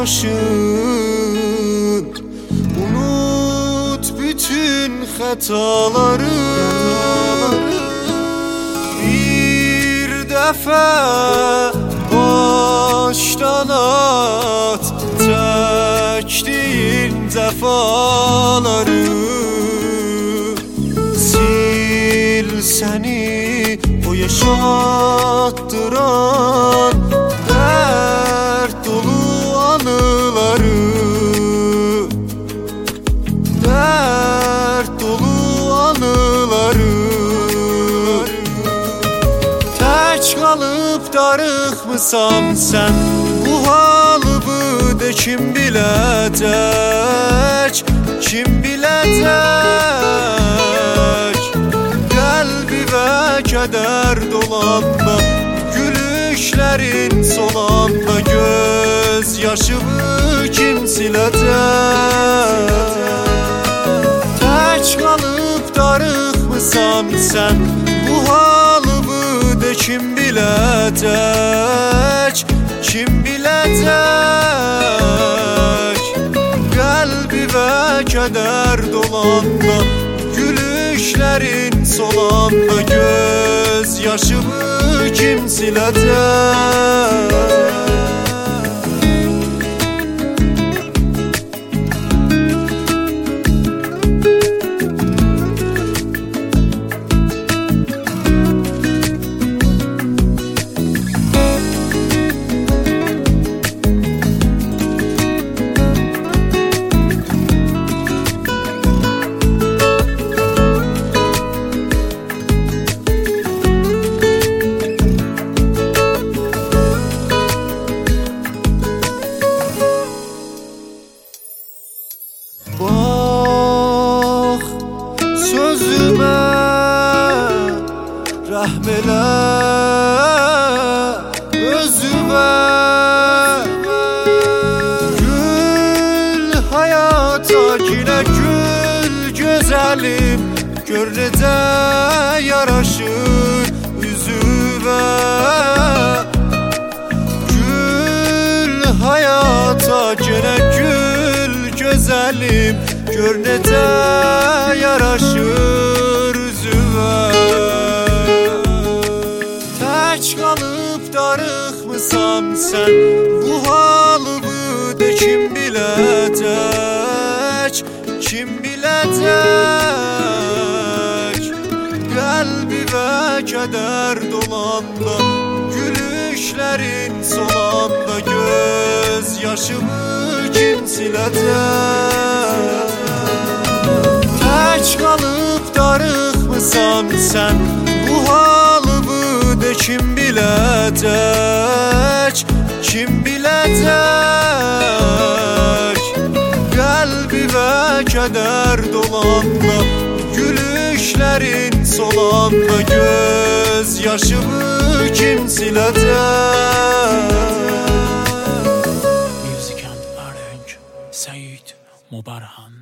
yaşın. Unut bütün hataları, bir defa baştan at çektiğin defaları. Sil seni o yaşattıran dert dolu anıları, dert dolu anıları. Tek kalıp darıxmısan sen, bu halımı de kim bilecek, kim bilecek? Kalbi ve keder dolanda, gülüşlerin solanda, göz yaşımı kim silecek? Tek kalıp darıxmısan sen, bu halımı de kim bilecek, kim bilecek? Kalbi ve keder dolanda, gülüşlerin solanda, göz yaşımı kim silecek? Bak sözüme rahm elə, özüme. Gül hayata yine gül güzelim, gör necə yaraşır üzüme. Gül hayata yine gül güzelim, gör necə yaraşır üzüme. Tek kalıp darıxmısan sen, bu halımı de kim bilecek, kim bilecek? Kalbi ve keder dolanda, gülüşlerin solanda, göz yaşımı kim silecek? Tek kalıp darıxmısan sen, bu halımı de kim bilecek, kim bilecek? Kalbi ve keder dolanda, gülüşlerin solanda, göz yaşımı kim silecek? Music and Arrange Said Mubarhan.